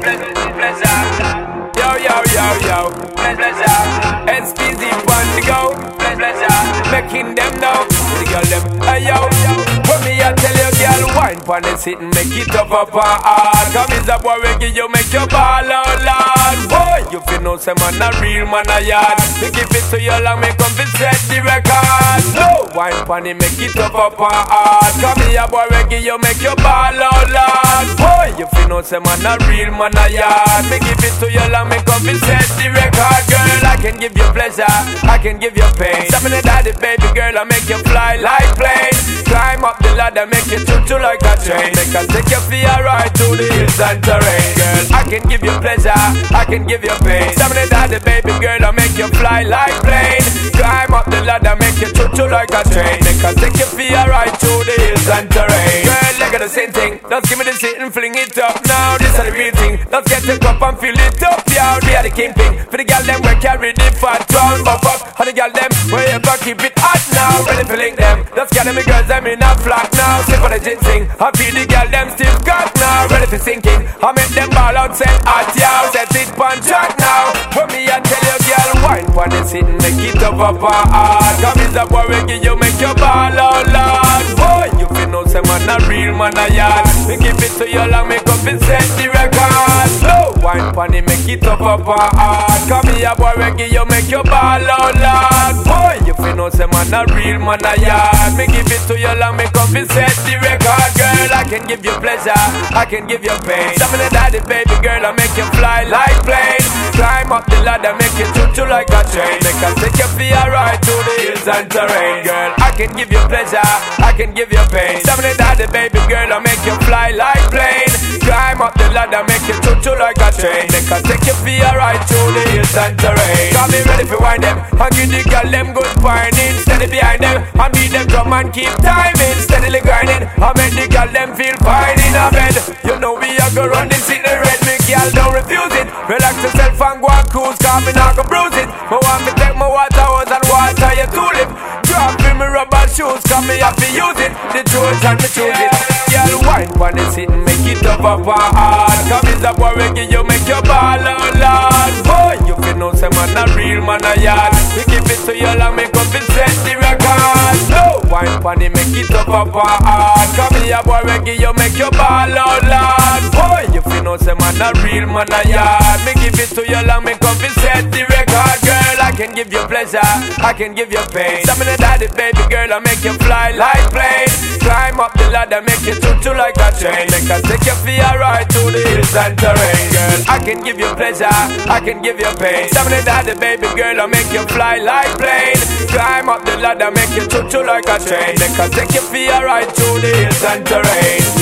Yo, yo, yo, yo. SPZ on the go. Making them know. The girl them, hey yo. When me I tell you, girl, wine pon the sit and make it up hard. Come is a boy we give you make your ball out loud. Boy, you feel no say man a real man a yard. We give it to you long me come fi set the record. No, wine pon it make it up hard. Come here boy we give you make your ball out loud. Boy, you feel no say man a real man a yard. We give it to you long me come fi set the record. Girl, I can give you pleasure, I can give you pain. Something that the baby girl I make you fly like plane. Climb up the ladder, make you choo-choo like a train. Make us take your feet right to the hills and terrain. Girl, I can give you pleasure, I can give you pain. Something that the baby girl I make you fly like plane. Climb up the ladder, make you choo-choo like a train. Make us take your feet right to the hills and terrain. Girl, look at the same thing. Let's give me the sit and fling it up now. This is the real thing. Let's get the cup and fill it up. Yeah, we are the kingpin. For the girl them we carry the fat round buff up. And the girl them we ever keep it hot now. Ready to link them. Let's get them girls them in a flock now. Sip on the ginseng. I feel the girl them still got now. Ready for sinking. I make them ball out set hot yeah. Set it on track now. For me I tell you girl wine pon the sit and make it up hard. Come is a boy we give you make your ball out loud. Boy you feel no say man a real man a yard. We give it to you long make up and set the record. No wine pon it make it up hard. Come here boy we give you make your ball out loud. Boy you feel no say man a real man a yard. Me give it to you long make up and set the record. Girl I can give you pleasure, I can give you pain. Something that the baby girl I make you fly like plane. Climb up the ladder make you choo-choo like a train. Make us take your feet right to the hills and terrain. Girl I can give you pleasure, I can give you pain. Something that the baby girl I make you fly like plane. Climb up the ladder make you choo-choo like a train. Make us take your feet right to the hills and terrain. Got me ready for wind them and give the girl them good whining. Steady behind them and beat them drum and keep timing. Steadily grinding I make the girl them feel fine in a bed. You know we are go run this in the red. Me girl don't refuse it. Relax yourself and go and cruise. Cause me not go bruise it. Me want me take my water hose and water your tulip. Drop in me rubber shoes. Cause me have to use it. The truth and me choose it. Girl wine pon the sit and make it up hard. Come is a boy we give you make your ball out loud. Boy you feel no say man a real man a yard. We give it to you long make up and set the record. No wine pon it make it up hard. Come here boy we give you make your ball out loud. Boy you feel no say man a real man a yard. Me give it to you long make up and set the record. Girl I can give you pleasure, I can give you pain. Something that the baby girl I make you fly like plane. Climb up the ladder make you choo-choo like a train. Make us take your feet right to the hills and terrain. Girl I can give you pleasure, I can give you pain. Something that the baby girl I make you fly like plane. Climb up the ladder make you choo-choo like a train. Make us take your feet right to the hills and terrain.